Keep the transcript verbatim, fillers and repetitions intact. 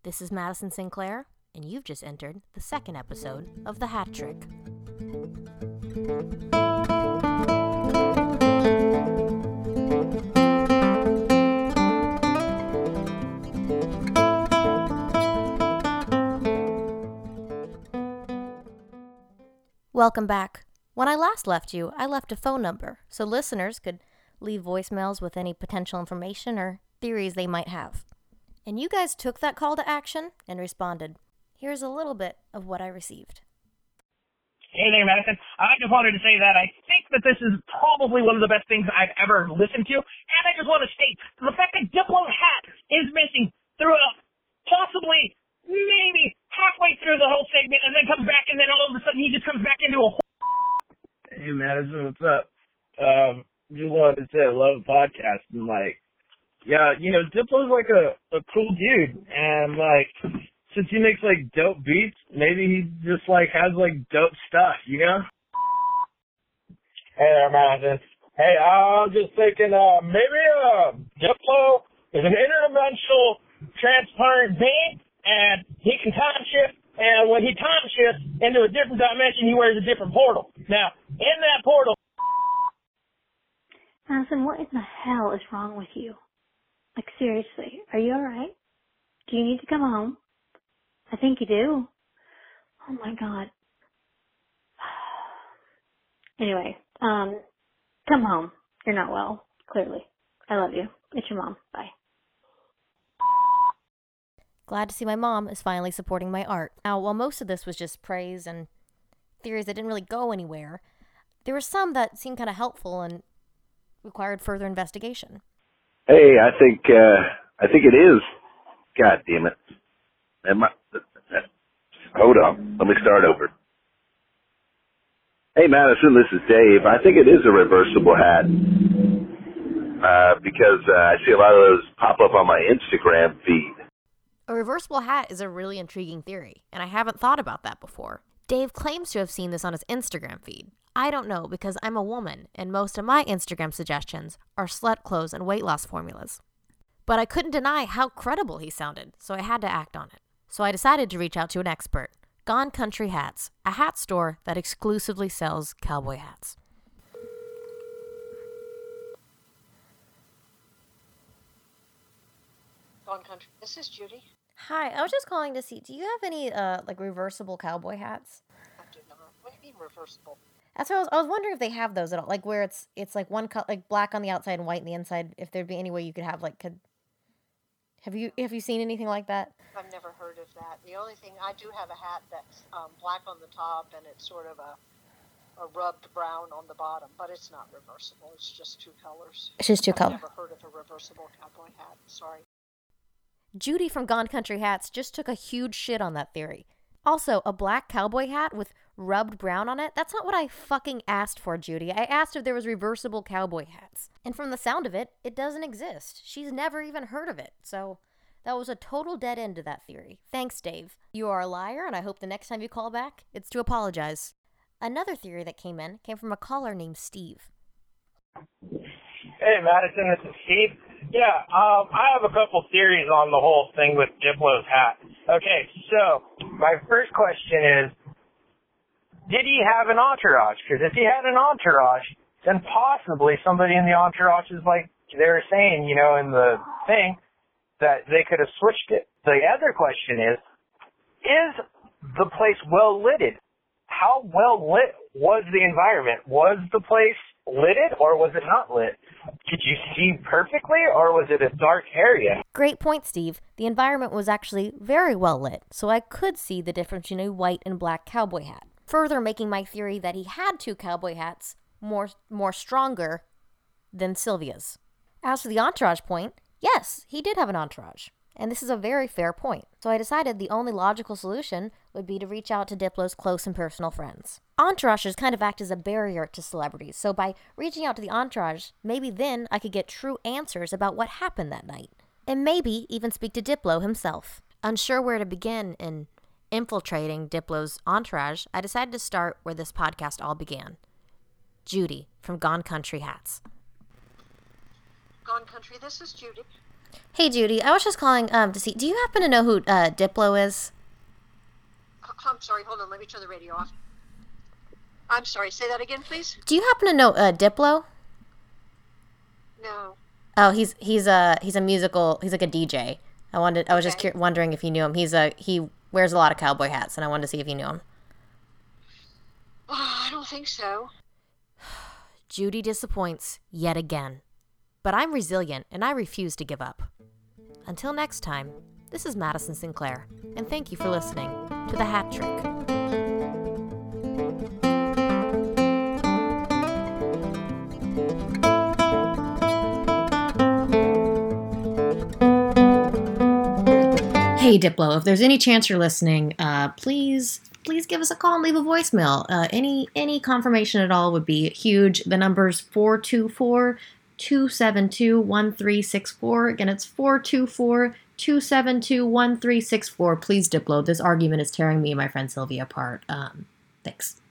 This is Madison Sinclair, and you've just entered the second episode of The Hat Trick. Welcome back. When I last left you, I left a phone number so listeners could leave voicemails with any potential information or theories they might have. And you guys took that call to action and responded. Here's a little bit of what I received. Hey there, Madison. I just wanted to say that I think that this is probably one of the best things I've ever listened to. And I just want to state the fact that Diplo's hat is missing throughout possibly, maybe halfway through the whole segment and then comes back and then all of a sudden he just comes back into a whole... Hey, Madison, what's up? Um, just wanted to say I love the podcast and, like, yeah, you know, Diplo's like a, a cool dude, and, like, since he makes, like, dope beats, maybe he just, like, has, like, dope stuff, you know? Hey there, Madison. Hey, I was just thinking, uh, maybe, uh, Diplo is an interdimensional transparent being, and he can time shift, and when he time shifts into a different dimension, he wears a different portal. Now, in that portal... Madison, what in the hell is wrong with you? Like, seriously, are you alright? Do you need to come home? I think you do. Oh my god. Anyway, um, come home. You're not well, clearly. I love you. It's your mom. Bye. Glad to see my mom is finally supporting my art. Now, while most of this was just praise and theories that didn't really go anywhere, there were some that seemed kind of helpful and required further investigation. Hey, I think uh, I think it is. God damn it! Am I, hold on, let me start over. Hey, Madison, this is Dave. I think it is a reversible hat uh, because uh, I see a lot of those pop up on my Instagram feed. A reversible hat is a really intriguing theory, and I haven't thought about that before. Dave claims to have seen this on his Instagram feed. I don't know because I'm a woman, and most of my Instagram suggestions are slut clothes and weight loss formulas. But I couldn't deny how credible he sounded, so I had to act on it. So I decided to reach out to an expert, Gone Country Hats, a hat store that exclusively sells cowboy hats. Gone Country, this is Judy. Hi, I was just calling to see, do you have any, uh, like, reversible cowboy hats? I do not. What do you mean reversible? That's what I was, I was wondering if they have those at all, like where it's it's like one cut, like black on the outside and white on the inside. If there'd be any way you could have like, could have you have you seen anything like that? I've never heard of that. The only thing I do have a hat that's um, black on the top and it's sort of a a rubbed brown on the bottom, but it's not reversible. It's just two colors. It's just two I've colors. I've never heard of a reversible cowboy hat. Sorry. Judy from Gone Country Hats just took a huge shit on that theory. Also, a black cowboy hat with rubbed brown on it? That's not what I fucking asked for, Judy. I asked if there was reversible cowboy hats. And from the sound of it, it doesn't exist. She's never even heard of it. So that was a total dead end to that theory. Thanks, Dave. You are a liar, and I hope the next time you call back, it's to apologize. Another theory that came in came from a caller named Steve. Hey, Madison, this is Steve. Yeah, um, I have a couple theories on the whole thing with Diplo's hat. Okay, so my first question is, did he have an entourage? Because if he had an entourage, then possibly somebody in the entourage is like they were saying, you know, in the thing, that they could have switched it. The other question is, is the place well lighted? How well lit was the environment? Was the place lighted or was it not lit? Could you see perfectly or was it a dark area? Great point, Steve. The environment was actually very well lit, so I could see the difference in a white and black cowboy hat, further making my theory that he had two cowboy hats more more stronger than Sylvia's. As for the entourage point, yes, he did have an entourage. And this is a very fair point. So I decided the only logical solution would be to reach out to Diplo's close and personal friends. Entourages kind of act as a barrier to celebrities, so by reaching out to the entourage, maybe then I could get true answers about what happened that night. And maybe even speak to Diplo himself. Unsure where to begin in infiltrating Diplo's entourage, I decided to start where this podcast all began. Judy from Gone Country Hats. Gone Country, this is Judy. Hey, Judy. I was just calling um to see. Do you happen to know who uh, Diplo is? I'm sorry. Hold on. Let me turn the radio off. I'm sorry. Say that again, please. Do you happen to know uh, Diplo? No. Oh, he's he's a he's a musical. He's like a D J. I wanted. I was just Okay. cur- wondering if you knew him. He's a he wears a lot of cowboy hats, and I wanted to see if you knew him. Oh, I don't think so. Judy disappoints yet again. But I'm resilient, and I refuse to give up. Until next time, this is Madison Sinclair, and thank you for listening to The Hat Trick. Hey Diplo, if there's any chance you're listening, uh, please, please give us a call and leave a voicemail. Uh, any any confirmation at all would be huge. The number's four two four, two seven two, one three six four. Again, it's four two four, two seven two, one three six four. Please, Diplo, this argument is tearing me and my friend Sylvia apart. Um, thanks.